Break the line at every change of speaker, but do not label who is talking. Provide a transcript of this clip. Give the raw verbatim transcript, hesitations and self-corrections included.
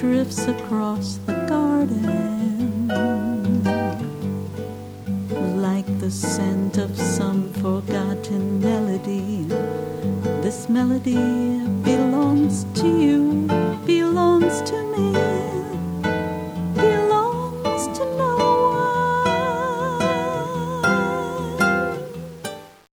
drifts across the garden like the scent of some forgotten melody. This melody